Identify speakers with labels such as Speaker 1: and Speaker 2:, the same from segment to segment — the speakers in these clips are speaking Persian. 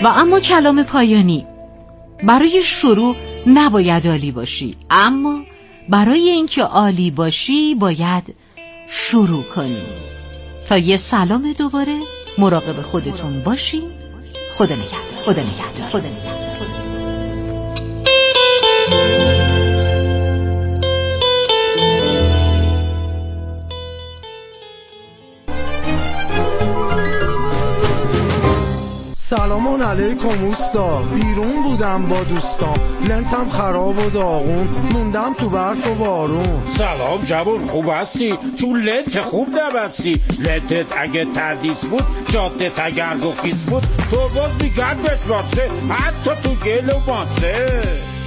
Speaker 1: و اما کلام پایانی: برای شروع نباید عالی باشی، اما برای اینکه عالی باشی باید شروع کنی. تا یه سلام دوباره، مراقب خودتون باشین. خدا نگهدار. خدا نگهدار. خدا نگهدار.
Speaker 2: سلام علیکم اوستا، بیرون بودم با دوستام، لنتم خراب و داغون، موندم تو برف و بارون.
Speaker 3: سلام جوون، خوب هستی؟ تو لنت خوب نبستی. لنتت اگه تردیس بود، جادت اگر گفیس بود، تو باز میگرد بتراسه، حتی تو گل و ماسه.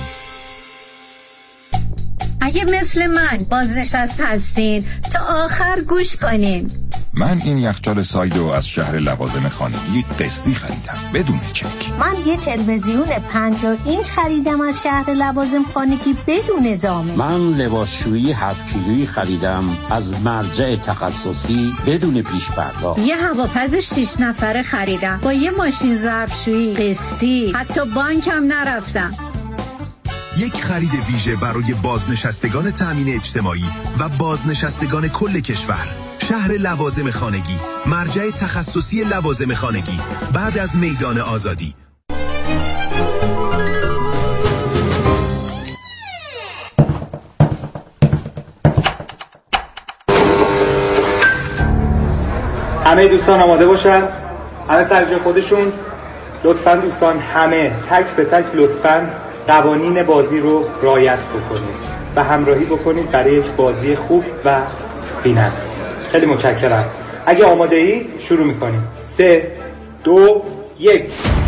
Speaker 4: اگه مثل من بازنشسته هستین تا آخر گوش کنین.
Speaker 5: من این یخچال سایدو از شهر لوازم خانگی قسطی خریدم بدون چک.
Speaker 6: من یه تلویزیون 50 اینچ خریدم از شهر لوازم خانگی بدون زامن.
Speaker 7: من لباسشویی 7 کیلویی خریدم از مرجع تخصصی بدون پیش پرداخت.
Speaker 4: یه هواپز 6 نفره خریدم با یه ماشین ظرفشویی قسطی، حتی بانکم نرفتم.
Speaker 8: یک خرید ویژه برای بازنشستگان تامین اجتماعی و بازنشستگان کل کشور. شهر لوازم خانگی، مرجع تخصصی لوازم خانگی، بعد از میدان آزادی.
Speaker 9: همه دوستان آماده باشن، همه سر جای خودشون. لطفاً دوستان همه تک به تک لطفاً قوانین بازی رو رعایت بکنید و همراهی بکنید برای یک بازی خوب و بی‌نقص. خیلی متشکرم. اگه آماده ای شروع میکنیم. 3 2 1.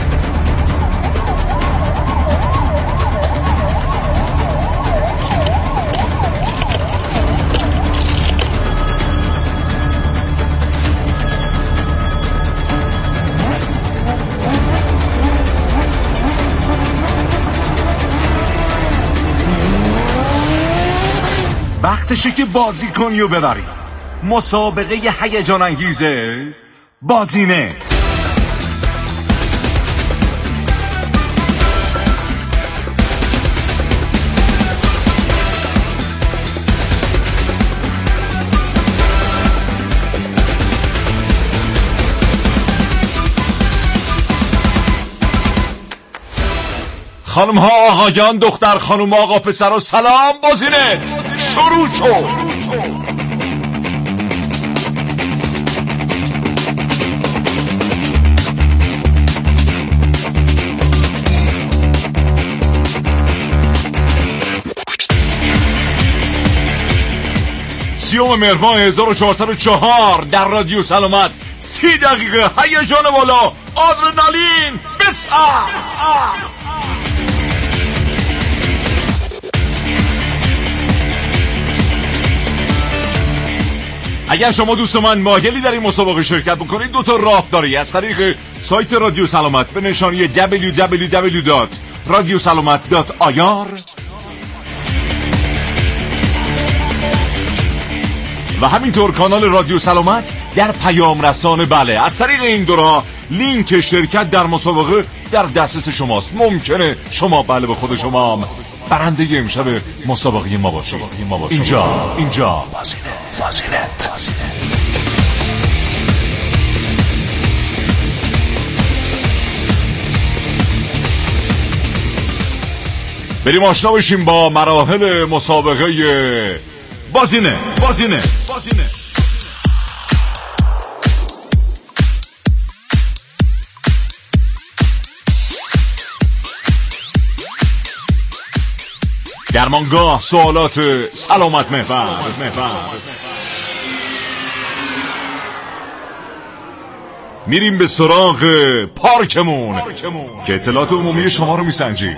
Speaker 10: وقتشه که بازی کنی و ببری. مسابقه هیجان انگیزه بازینه. خانم ها آقایان، دختر خانم آقا پسر و سلام. بازینت شروع شد. سیوم مهرماه 1404 در رادیو سلامت 30 دقیقه هیجان بالا، آدرنالین بساز. اگر شما دوست من مایلی در این مسابقه شرکت بکنید، 2 تا راه داری. از طریق سایت رادیو سلامت به نشانی www.radiosalamat.ir و همینطور کانال رادیو سلامت در پیام رسانه. بله، از طریق این دو راه لینک شرکت در مسابقه در دسترس شماست. ممکنه شما بله به خود شما هم برنده امشب مسابقه ما باشید. اینجا بازینت. بریم آشنا بشیم با مراحل مسابقه بازینه. درمانگاه سوالات سلامت محور. میریم به سراغ پارکمون که اطلاعات عمومی شما رو میسنجیم.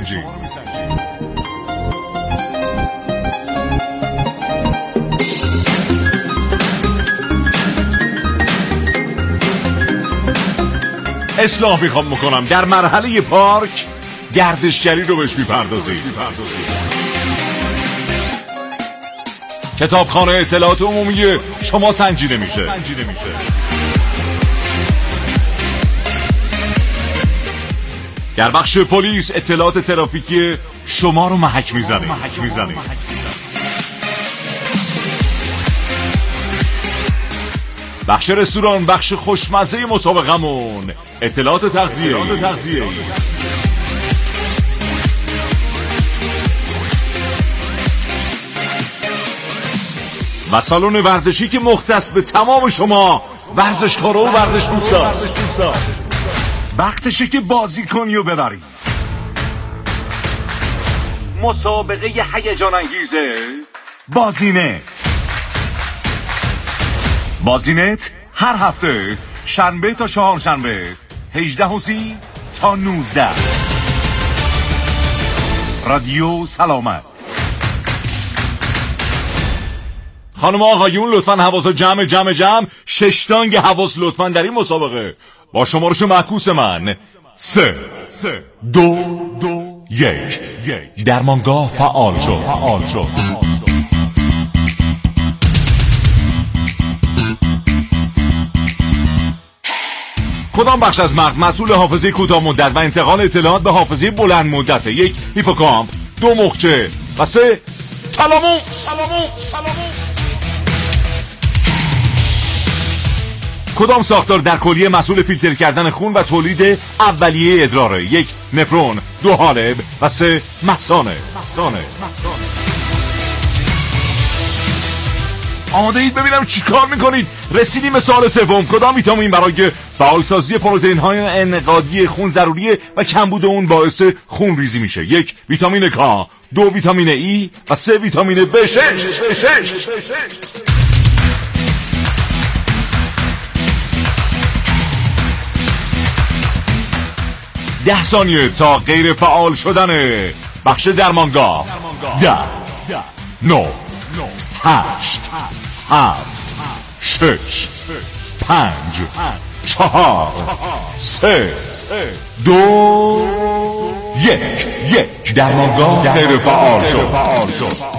Speaker 10: اصلاح میخوام بکنم. در مرحله پارک گردشگری رو بهش میپردازیم. کتابخانه اطلاعات عمومی شما سنجیده میشه. در بخش پلیس اطلاعات ترافیکی شما رو محک میزنه. بخش رستوران، بخش خوشمزه مسابقمون، اطلاعات تغذیه. و سالن ورزشی که مختص به تمام شما ورزشکارا و ورزش دوستاست. وقتشه که بازی کنی و ببری. مسابقه هیجان انگیزه بازینت هر هفته شنبه تا چهارشنبه 18:30 تا 19. رادیو سلامت. خانم آقایون لطفاً حواس جمع 6 تانگ حواس لطفاً در این مسابقه. با شمارش معکوس من 3 2 1 درمانگاه فعال شد. کدام بخش از مغز مسئول حافظه کوتاه مدت و انتقال اطلاعات به حافظه بلند مدت؟ 1 هیپوکامپ، 2 مخچه و 3 تالاموس. کدام ساختار در کلیه مسئول فیلتر کردن خون و تولید اولیه ادراره؟ 1 نفرون، 2 حالب و 3 مثانه. آماده اید؟ ببینم چی کار میکنید. رسیدیم به سوال سوم. کدام ویتامین برای فعالسازی پروتئین های انعقادی خون ضروریه و کمبود اون باعث خون ریزی میشه؟ 1 ویتامین K، 2 ویتامین ای و 3 ویتامین B6. 10 ثانیه تا غیر فعال شدن بخش درمانگاه. 10 9 8 7 6 5 4 3 2 1 درمانگاه غیر فعال شد.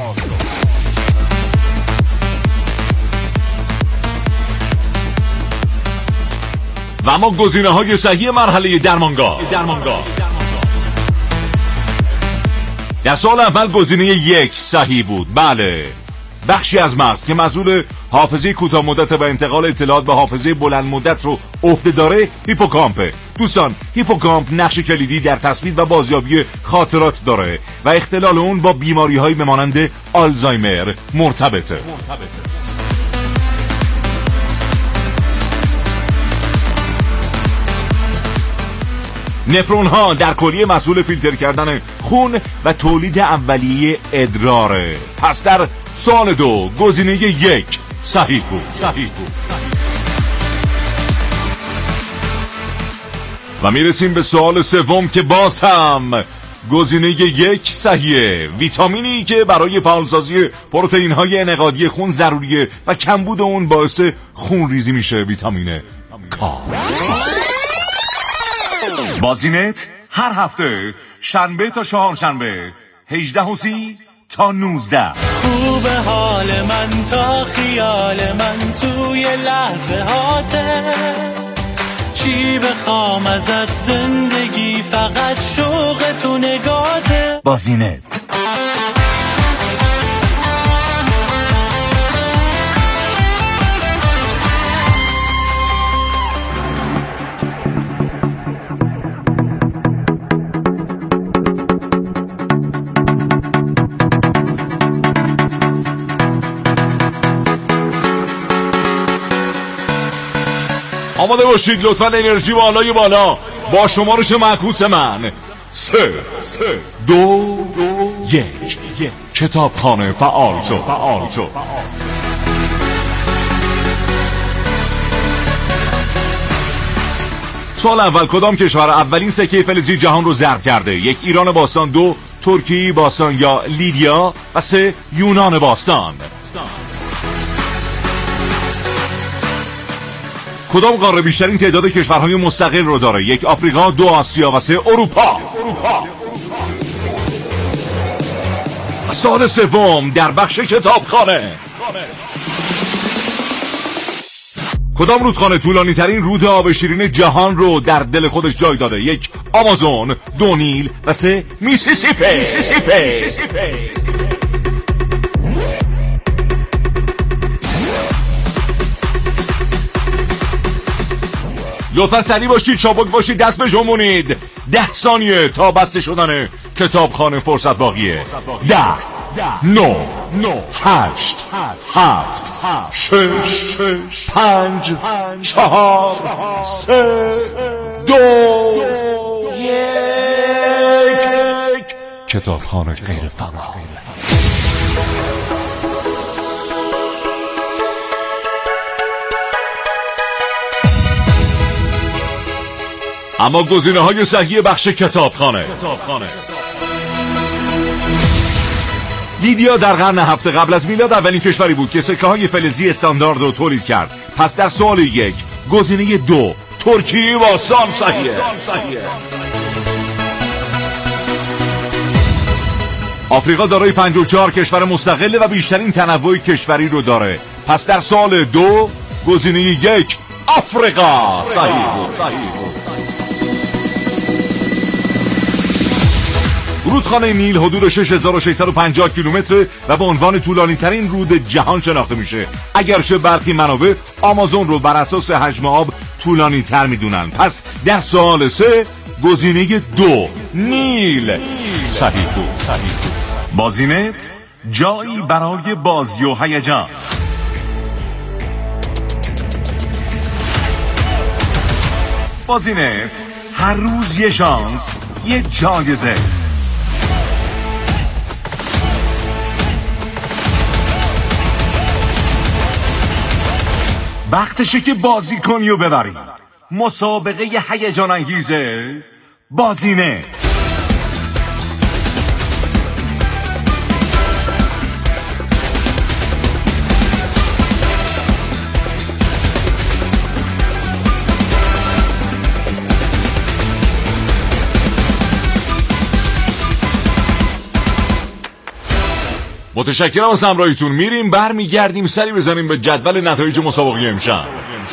Speaker 10: و اما گزینه‌های صحیح مرحله درمانگاه. در سال اول گزینه 1 صحیح بود. بله، بخشی از مغز که مسئول حافظه کوتاه مدت و انتقال اطلاعات به حافظه بلند مدت رو عهده داره هیپوکامپه. دوستان، هیپوکامپ نقش کلیدی در تثبیت و بازیابی خاطرات داره و اختلال اون با بیماری‌هایی مانند آلزایمر مرتبطه. نفرون ها در کلیه مسئول فیلتر کردن خون و تولید اولیه ادراره. پس در سوال 2 گزینه 1 صحیح بود. و میرسیم به سوال سوم که باز هم گزینه 1 صحیحه. ویتامینی که برای فعالسازی پروتئین های انعقادی خون ضروریه و کمبود اون باعث خون ریزی میشه. ویتامین K. بازینت هر هفته شنبه تا چهارشنبه 18:30 تا 19.
Speaker 11: خوبه حال من تا خیال من توی لحظه هاته، چی بخوام ازت زندگی فقط شوق تو نگاته.
Speaker 10: بازینت. آماده باشید لطفاً. انرژی بالا با شمارش معکوس من 3 2 1 کتابخانه فعال شد. سوال اول، کدام کشور اولین سکه فلزی جهان رو ضرب کرده؟ 1 ایران باستان، 2 ترکیه باستان یا لیدیا و 3 یونان باستان. کدام قاره بیشترین تعداد کشورهای مستقل رو داره؟ 1 آفریقا، 2 آسیا و 3 اروپا. سوال سوم در بخش کتابخانه. کدام رودخانه طولانی ترین رود آب شیرین جهان رو در دل خودش جای داده؟ 1 آمازون، 2 نیل و 3 میسیسیپی. لطفا سریع باشید، چابک باشید، دست بجنبونید. 10 ثانیه تا بسته شدن کتابخانه فرصت باقیه. 10 9 8 7 6 5 4 3 2 1. کتابخانه غیر فعال. اما گزینه‌های صحیح بخش کتابخانه. لیدیا در قرن 7 قبل از میلاد اولین کشوری بود که سکه‌های فلزی استاندارد رو تولید کرد. پس در سوال 1 گزینه 2 ترکیه باستان صحیحه. آفریقا دارای 54 کشور مستقل و بیشترین تنوع کشوری رو داره. پس در سوال 2 گزینه 1 آفریقا صحیح بود. رودخانه نیل حدود 6650 کیلومتر و به عنوان طولانی ترین رود جهان شناخته میشه. اگرچه برخی منابع آمازون رو بر اساس حجم آب طولانی تر میدونن. پس در سوال 3 گزینه 2 نیل صحیح بود. بازینت جایی برای بازی و هیجان. بازینت هر روز یه شانس، یه جایزه. وقتشه که بازی کنی و ببری. مسابقه هیجان انگیزه بازینه. متشکرم از همراهیتون. میریم برمیگردیم سری بزنیم به جدول نتایج مسابقه امشب.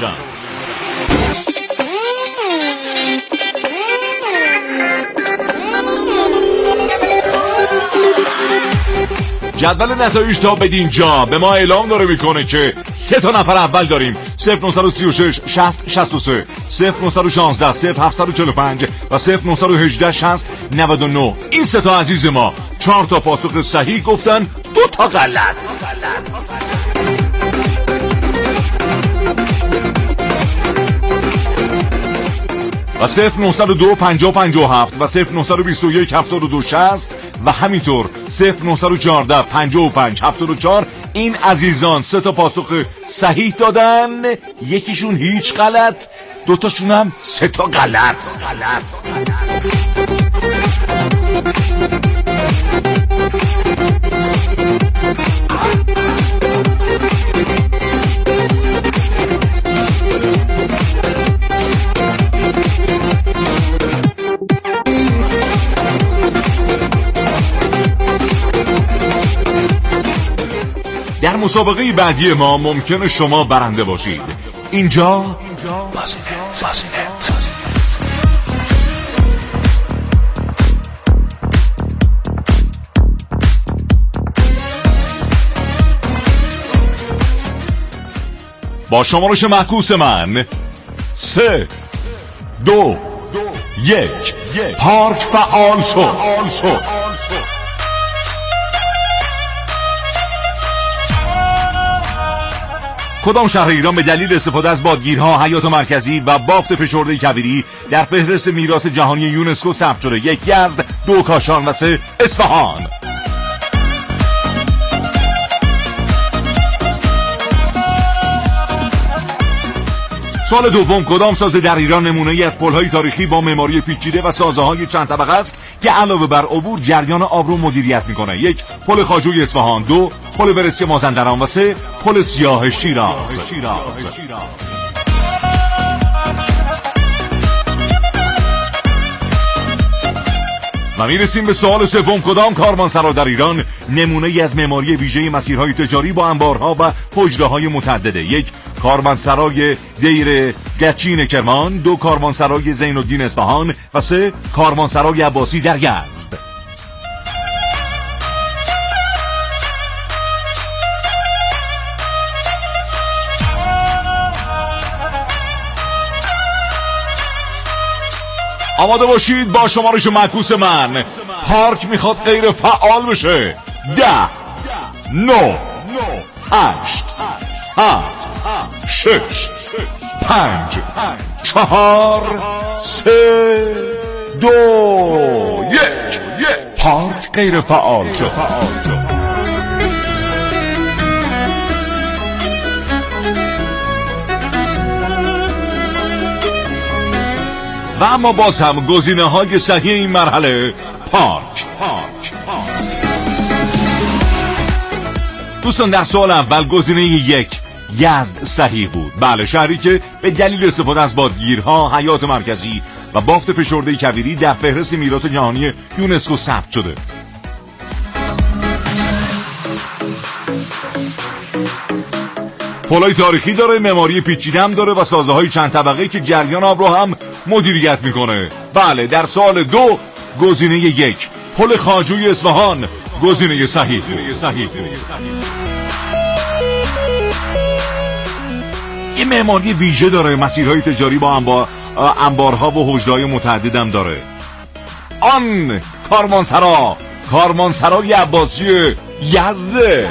Speaker 10: جدول نتایج تا بدین جا به ما اعلام داره میکنه که 3 تا نفر اول داریم: 0936 60 63 0916 0745 و 0918 60 99. این 3 تا عزیز ما 4 تا پاسخ صحیح گفتن، 2 تا غلط. و 0902 50 57 و 0921 72 60 و همینطور 0914 55 74. این عزیزان 3 تا پاسخ صحیح دادن، یکیشون هیچ غلط، 2 تاشون هم 3 تا غلط. در مسابقه بعدی ما ممکنه شما برنده باشید. اینجا بازینت. با شمارش معکوس من 3 2 1 پارک فعال شد. کدام شهر ایران به دلیل استفاده از بادگیرها، حیات مرکزی و بافت فشرده کبیری در فهرست میراث جهانی یونسکو ثبت شده؟ 1 یزد، 2 کاشان و 3 اصفهان. سوال دوم: کدام سازه در ایران نمونه‌ای از پل‌های تاریخی با معماری پیچیده و سازه‌های چند طبقه است که علاوه بر عبور جریان آب رو مدیریت می‌کنه؟ 1 پل خواجوی اصفهان، 2 پل برستی مازندران و 3 پل سیاه شیراز. و میرسیم به سوال سوم: کدام کاروانسرا در ایران نمونه‌ای از معماری ویژه مسیرهای تجاری با انبارها و حجره‌های متعدده؟ 1 کاروانسرای دیر گچین کرمان، 2 کاروانسرای زین الدین اصفهان و 3 کاروانسرای عباسی در یزد. آماده باشید با شمارش معکوس من. پارک میخواد غیر فعال بشه. 10 9 8 7 6 5 4 3 2 1. پارک غیر فعال شد. و اما باز هم گزینه‌های صحیح این مرحله پارک. دوستان در سوال اول گزینه 1 یزد صحیح بود. بله، شهری که به دلیل استفاده از بادگیرها، حیات مرکزی و بافت فشرده کویری در فهرست میراث جهانی یونسکو ثبت شده. پلای تاریخی داره، معماری پیچیده هم داره و سازه‌های چند طبقه‌ای که جریان آب رو هم مدیریت میکنه. بله، در سال 2 گزینه 1 پل خواجوی اصفهان گزینه صحیح. این معماری ویژه داره، مسیرهای تجاری با انبارها و حجره‌های متعدد هم داره. آن کاروانسرای عباسی یزد.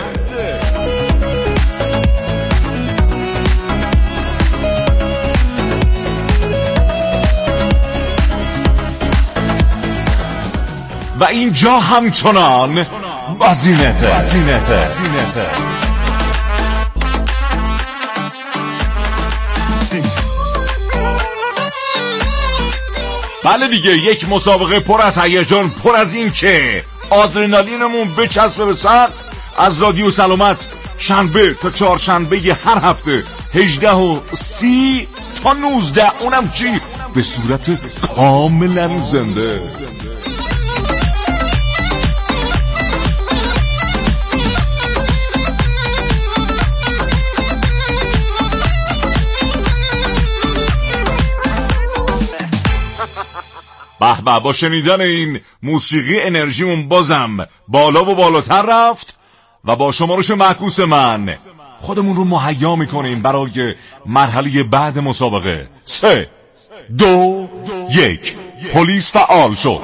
Speaker 10: و اینجا همچنان بازینته. بله دیگه، یک مسابقه پر از هیجان، پر از این که آدرنالینمون بچسبه به سقف. از رادیو سلامت شنبه تا چهارشنبه هر هفته 18:30 تا 19، اونم چی؟ به صورت کاملا زنده. به با شنیدن این موسیقی انرژیمون بازم بالا و بالاتر رفت و با شمارش معکوس من خودمون رو مهیا میکنیم برای مرحله بعد مسابقه. 3 2 1 پلیس فعال شد.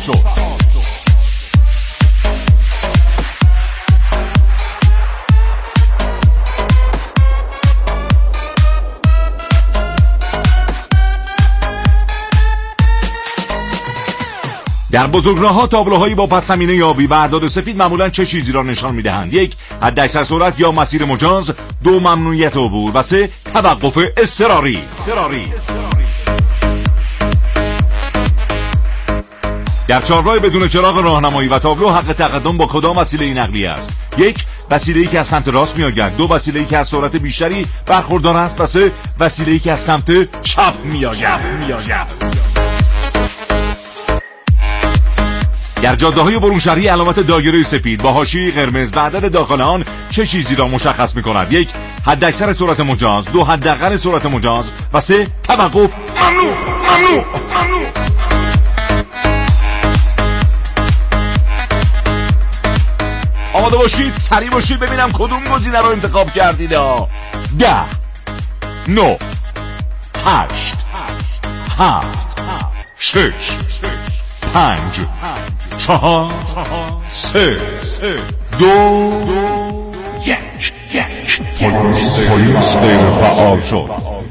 Speaker 10: در بزرگراه‌ها تابلوهایی با پس‌زمینه آبی و اعداد سفید معمولاً چه چیزی را نشان می‌دهند؟ 1 حداکثر سرعت یا مسیر مجاز، 2 ممنوعیت عبور و 3 توقف اضطراری. در چهارراه بدون چراغ راهنمایی و تابلو حق تقدم با کدام وسیله نقلیه است؟ 1 وسیله‌ای که از سمت راست می‌آید، 2 وسیله‌ای که از سرعت بیشتری برخوردار است و 3 وسیله‌ای که از سمت چپ می‌آید. در جاده‌های برون شهری علامت دایره سفید با حاشیه قرمز به عدد داخل آن چه چیزی را مشخص می‌کند؟ 1 حداکثر سرعت مجاز، 2 حداقل سرعت مجاز و 3 توقف ممنوع. آماده باشید، سریع باشید ببینم کدوم گزینه رو انتخاب کردید. 10 9 8 7 6 5 4 3 2 1 پلیس غیر فعال شد.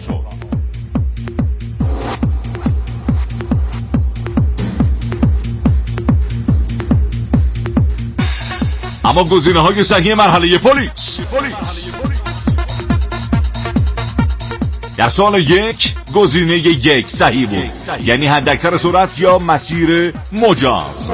Speaker 10: اما گزینه‌های صحیح مرحله پلیس. در سال 1 گزینه 1 صحیح بود، یعنی حداکثر سرعت یا مسیر مجاز.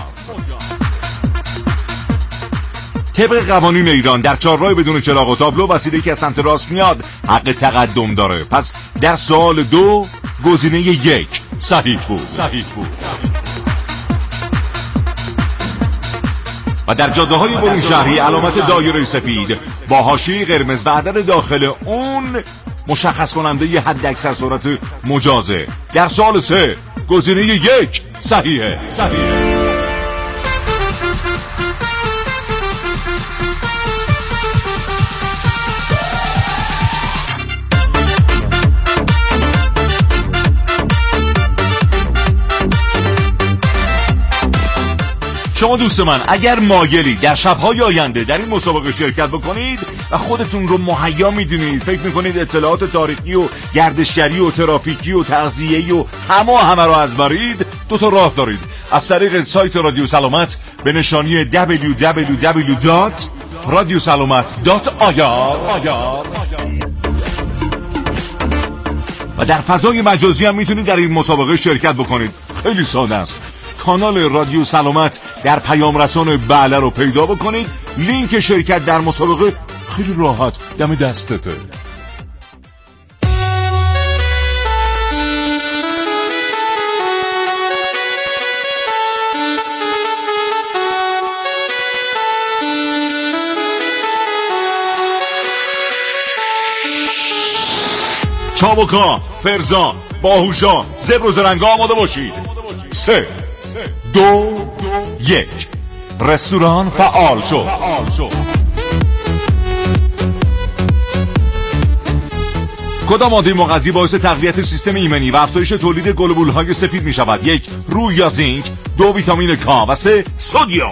Speaker 10: طبق قوانین ایران در چهارراه بدون چراغ و تابلو وسیله‌ای که از سمت راست میاد حق تقدم داره. پس در سال 2 گزینه 1 صحیح بود. و در جاده‌های برون شهری علامت دایره سفید با حاشیه قرمز و عدد داخل اون مشخص کننده ی حد اکثر سرعت مجازه. در سال 3 گزینه 1 صحیحه. شما دوست من اگر مایلی در شب‌های آینده در این مسابقه شرکت بکنید و خودتون رو مهیا میدونید، فکر میکنید اطلاعات تاریخی و گردشگری و ترافیکی و تغذیه‌ای و همه رو از برید، 2 تا راه دارید. از طریق سایت رادیو سلامت به نشانی www.radiosalamat.ir و در فضای مجازی هم میتونید در این مسابقه شرکت بکنید. خیلی ساده است. کانال رادیو سلامت در پیام رسان بله رو پیدا بکنید. لینک شرکت در مسابقه خیلی راحت دم دستته. چابکا، فرزان، باهوشا، زبر و زرنگا آماده باشید. 3 2 1 رستوران فعال شد. کدام ماده مغذی باعث تقویت سیستم ایمنی و افزایش تولید گلبول‌های سفید می شود؟ 1 روی یا زینک، 2 ویتامین کا و 3 سدیم.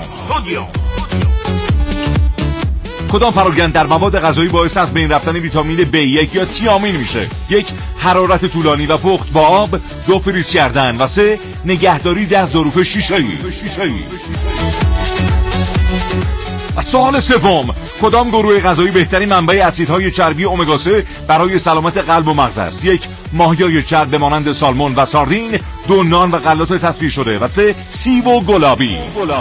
Speaker 10: کدام پراگند در مواد غذایی باعث از بین رفتن ویتامین B1 یا تیامین میشه؟ 1 حرارت طولانی و پخت با آب، 2 فریز کردن و 3 نگهداری در ظروف شیشه‌ای. و سوال سوم، کدام گروه غذایی بهترین منبع اسیدهای چربی امگا 3 برای سلامت قلب و مغز است؟ 1 ماهیای چرب مانند سالمون و ساردین، 2 نان و غلات تصفیه شده و 3 سیب و گلابی.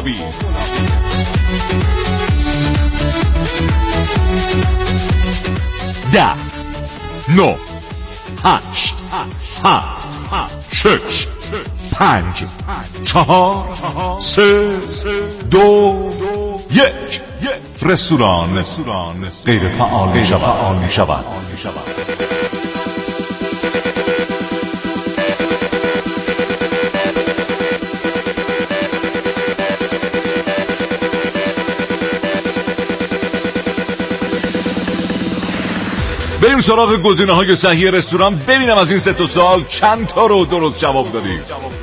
Speaker 10: 10 9 8 7 6 5 4 3 2 1 رستوران غیر فعال می شود. بریم سراغ گزینه‌های صحیح رستوران، ببینم از این 3 سوال چند تا رو درست جواب دادید.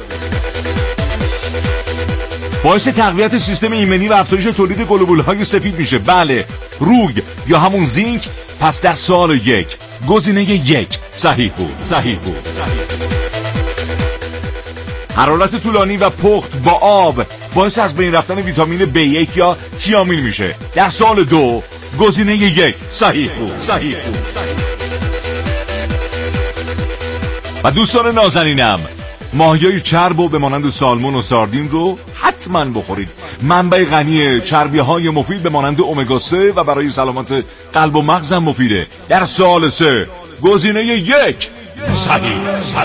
Speaker 10: باعث تقویت سیستم ایمنی و افزایش تولید گلبول‌های سفید میشه. بله، روی یا همون زینک. پس در سوال 1 گزینه 1 صحیح بود. حرارت طولانی و پخت با آب باعث از بین رفتن ویتامین B1 یا تیامین میشه. در سوال 2 گزینه 1 صحیح بود. و دوستان نازنینم، ماهیای چرب و به مانند سالمون و ساردین رو حتما بخورید. منبع غنی چربی‌های مفید به مانند امگا 3 و برای سلامت قلب و مغز هم مفیده. در سوال 3 گزینه 1 صحیح.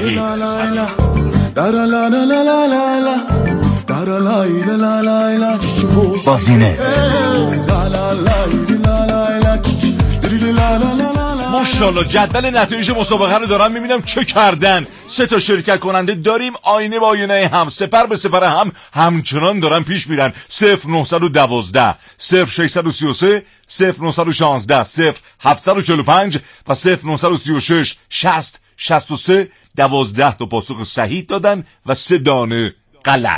Speaker 10: بازینه ماشاءالله جدول نتایج مسابقه رو دارم میبینم چه کردن. 3 تا شرکت کننده داریم، آینه با آینه هم، سپر به سپر هم همچنان دارن پیش میرن. 0912 0633 0916 0745 و 0936 60 63 12 تا پاسخ صحیح دادن و 3 دانه غلط.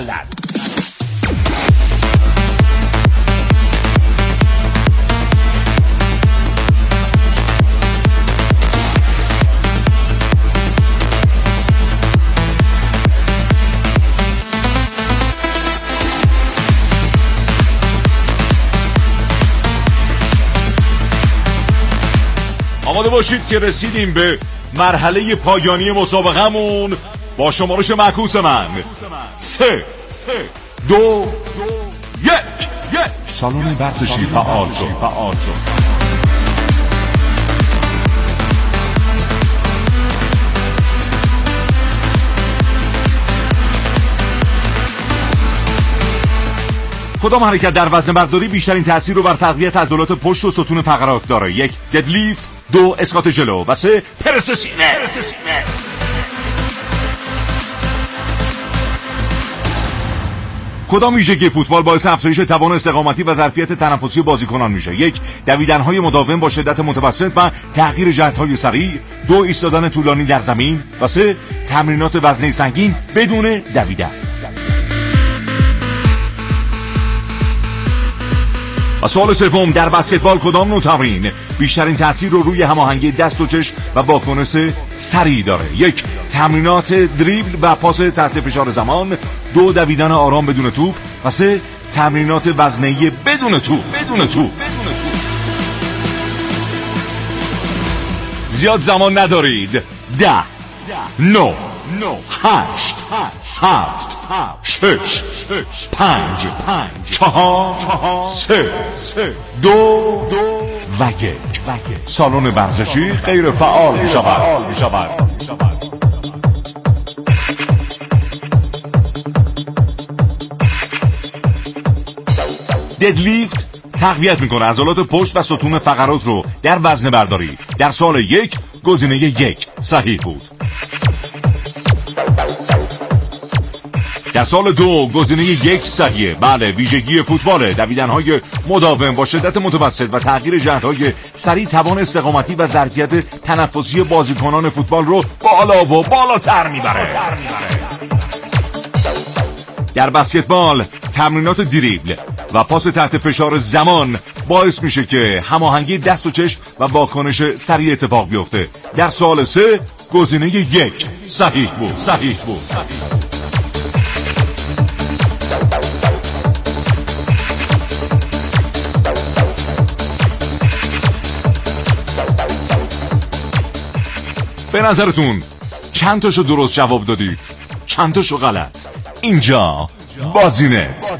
Speaker 10: آماده باشید که رسیدیم به مرحله پایانی مسابقه‌مون با شمارش معکوس من 3 2 1 سالن ورزشی فعال شد. کدام حرکت در وزنه برداری بیشترین تأثیر رو بر تقویت عضلات پشت و ستون فقرات داره؟ 1 ددلیفت، 2 اسکات جلو و 3 پرس سینه. کدام ویژگی فوتبال باعث افزایش توان استقامتی و ظرفیت تنفسی بازیکنان میشه؟ 1 دویدن‌های مداوم با شدت متوسط و تغییر جهت‌های سریع، 2 ایستادن طولانی در زمین و 3 تمرینات وزنه سنگین بدون دویدن. و سوال سوم، در بسکتبال کدام نوع تمرین بیشترین تأثیر رو روی هماهنگی دست و چشم و واکنش سریع داره؟ 1 تمرینات دریبل و پاس تحت فشار زمان، 2 دویدن آرام بدون توپ و 3 تمرینات وزنه‌ای بدون توپ. زیاد زمان ندارید. 10 9 8 7 6 5 4 3 2 و 1. سالن ورزشی غیر فعال می شود. ددلیفت تقویت میکنه عضلات پشت و ستون فقرات رو در وزنه برداری. در سال 1 گزینه 1 صحیح بود. در سال 2 گزینه 1 صحیحه. بله، ویژگی فوتباله. دویدن‌های مداوم با شدت متوسط و تغییر جهت‌های سریع توان استقامتی و ظرفیت تنفسی بازیکنان فوتبال رو بالا و بالاتر میبره. در بسکتبال تمرینات دریبل و پاس تحت فشار زمان باعث میشه که هماهنگی دست و چشم و واکنش سریع اتفاق بیفته. در سال 3 گزینه 1 صحیح بود. به نظرتون چند تاشو درست جواب دادید؟ چند تاشو غلط؟ اینجا بازینت.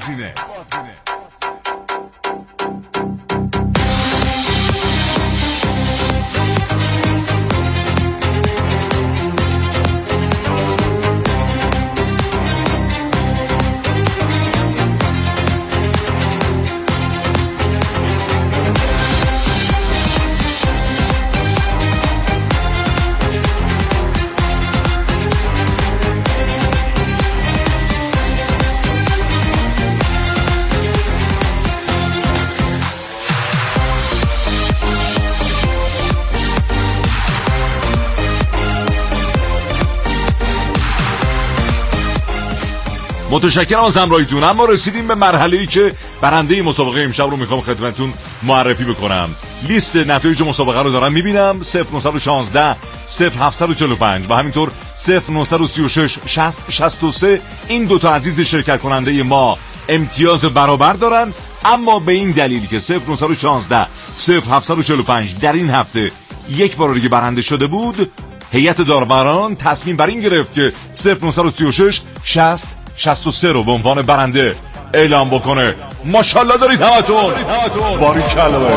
Speaker 10: متشکرم از همراهیتون. اما رسیدیم به مرحله‌ای که برنده مسابقه امشب رو میخوام خدمتتون معرفی بکنم. لیست نتایج مسابقه رو دارم میبینم. 0916 0745 و همینطور 0936 60 63. این دوتا عزیز شرکت کننده ما امتیاز برابر دارن، اما به این دلیل که 0916 0745 در این هفته یک بار دیگه برنده شده بود، هیئت داوران تصمیم بر این گرفت که 0936 60 63 رو به عنوان برنده اعلام بکنه. ماشاءالله دارید همتون. باریکلا.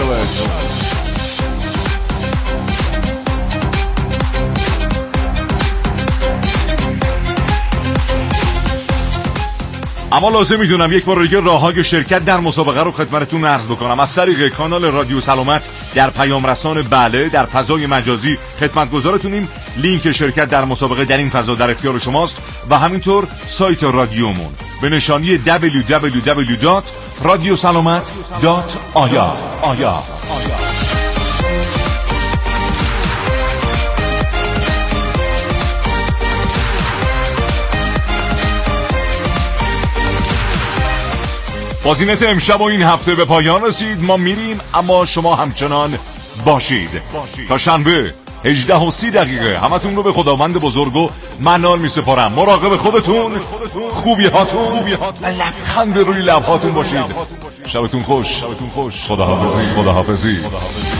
Speaker 10: اما لازم میدونم یک بار دیگه راههای شرکت در مسابقه رو خدمتتون عرض بکنم. از طریق کانال رادیو سلامت در پیام رسان بله در فضای مجازی خدمتگزارتونیم. لینک شرکت در مسابقه در این فضا در اختیار شماست و همینطور سایت رادیومون به نشانی www.radiosalamat.aya. بازینت امشب و این هفته به پایان رسید. ما میریم، اما شما همچنان باشید. تا شنبه 18:30 همتون رو به خداوند بزرگ و منال میسپارم. مراقب خودتون، خوبی هاتون و لبخند روی لبهاتون باشید. شبتون خوش. خداحافظی.